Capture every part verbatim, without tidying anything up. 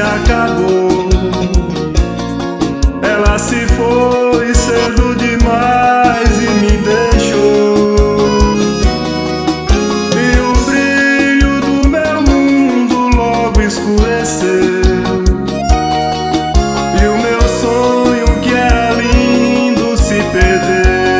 acabou. Ela se foi cedo demais e me deixou. E o brilho do meu mundo logo escureceu. E o meu sonho que era lindo se perdeu.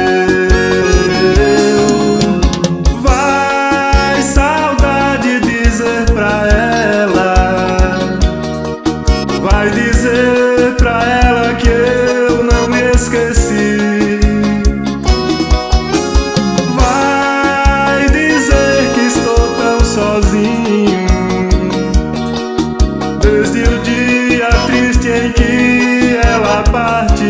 Vai, saudade, dizer pra ela. Vai dizer pra ela que eu não me esqueci. Vai dizer que estou tão sozinho desde o dia triste em que ela partiu,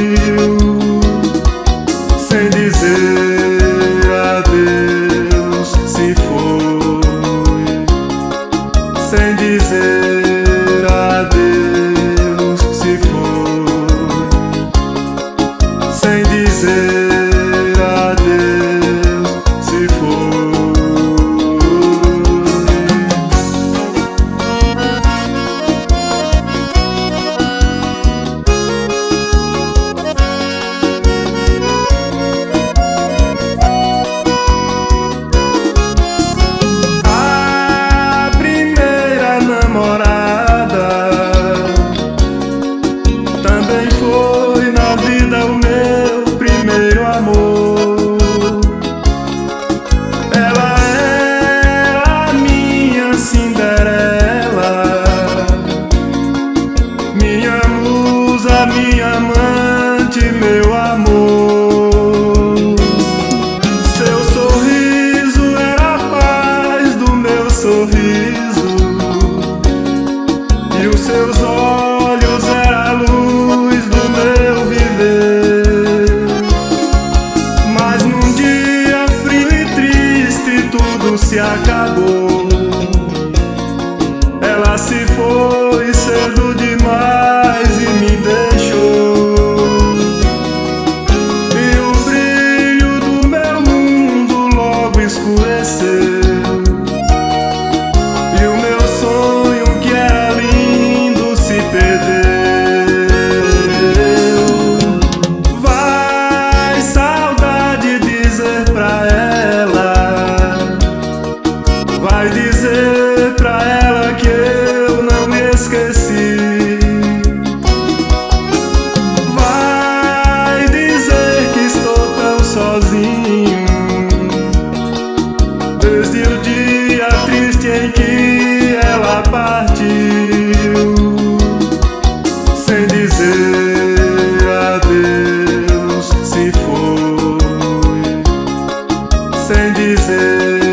sem dizer adeus, se foi, sem dizer adeus, se foi, sem dizer adeus, se foi. A primeira namorada também foi na vida o meu primeiro amor. Ela era a minha Cinderela, minha musa, minha amante, meu amor. Seu sorriso era a paz do meu sorriso, e os seus olhos era a luz do meu viver. Mas num dia frio e triste tudo se acabou. Ela se foi cedo demais e me deixou. E o brilho do meu mundo logo escureceu. E o meu sonho que era lindo se perdeu. Vai, saudade, dizer pra ela. Vai dizer pra ela que eu não me esqueci. Vai dizer que estou tão sozinho desde o dia triste em que ela partiu, sem dizer adeus, se foi, sem dizer